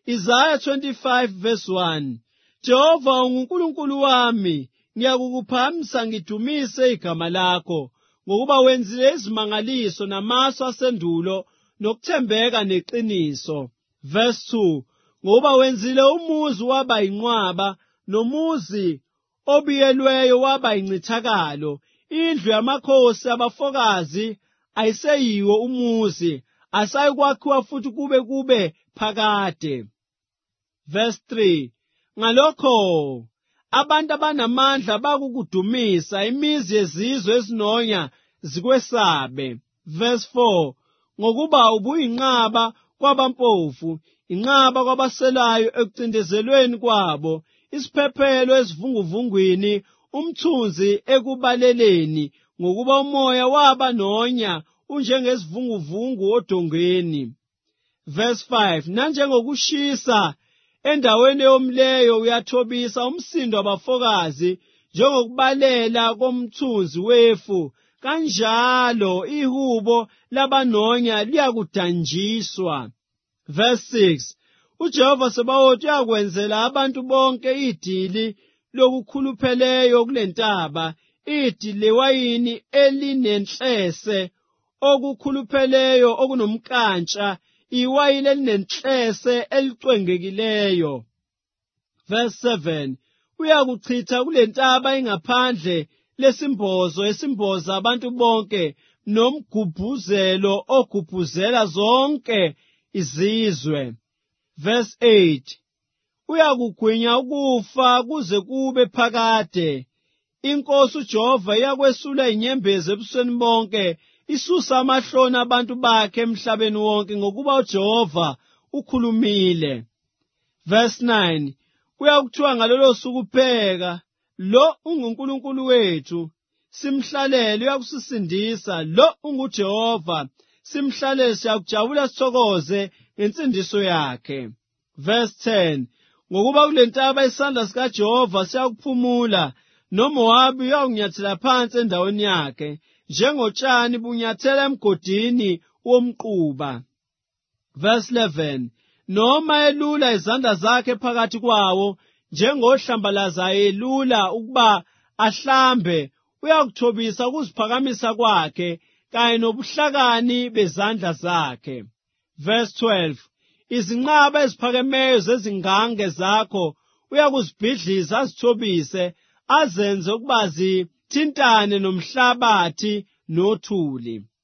Isaiah 25 verse 1. Jehova unguNkulunkulu wami, ngiyakukuphamisa ngidumise igama lakho, ngokuba wenzile izimangaliso namasu asendulo nokuthembeka neqiniso. Verse 2. Ngoba wenzile umuzi waba inqwaba, nomuzi obiyelweyo waba incithakalo. Indlu yamakhosi abafokazi ayiseyiwo umuzi, asayikwakhiwa futhi kube phakade. Verse 3. Ngalokho abantu abanamandla bakukudumisa, imizi yezizwe ezinonya zikwesabe. Verse 4. Ngokuba ubuyinqaba kwabampofu, inqaba kwabaselayo ekucindezelweni kwabo, isiphephelo esivunguvungwini, umthunzi ekubaleleni, ngokuba umoya waba nonya unjengesivunguvungu odongeni. Verse 5. Nanjengokushisa endaweni yomleyo uyathobisa umsindo wabafokazi, njengokubalela komthunzi wefu, kanjalo ihubo labanonya liyakudanjiswa. Verse 6. uJehova Sebawothi uyakwenzela abantu bonke idili lokukhulupheleyo kulentaba, idili lewayini elinenhlese, okukhulupheleyo okunomkantsha, iwayini elinenhlese elicwengekileyo. Verse 7. Uyakuchitha kulentaba ingaphandle lesimbozo esimboza abantu bonke, nomgubhuzelo ogubhuzela zonke izizwe. Verse 8. Uyakugwinya ukufa kuze kube phakade. Inkosi uJehova iyakwesula inyembezi ebusweni bonke, isusa amahloni abantu bakhe emhlabeni wonke, ngokuba uJehova ukhulumile. Verse 9. Uyakuthiwa ngalolo suku pheka, lo unguNkulunkulu wethu, simhlalele. Uyakusisindisa, lo unguJehova, simhlalele, siyakujabula sithokoze ngensindiso yakhe. Verse 10. Ngokuba kulentaba isandla sikaJehova siyakuphumula, noMowabi uyakunyathela phansi endaweni yakhe, njengotshani bunyathela emgodini womquba. Verse 11. Noma elula izandla zakhe phakathi kwawo, njengohlambalazayo elula ukuba ahlambe, uyakuthobisa ukuziphakamisa kwakhe, kanye nobuhlakani bezandla zakhe. Verse 12. Izinqaba eziphakemeyo zezingange zakho uyakuzibhidliza, azithobise, azenze ukuba zithintane nomhlabathi nothuli.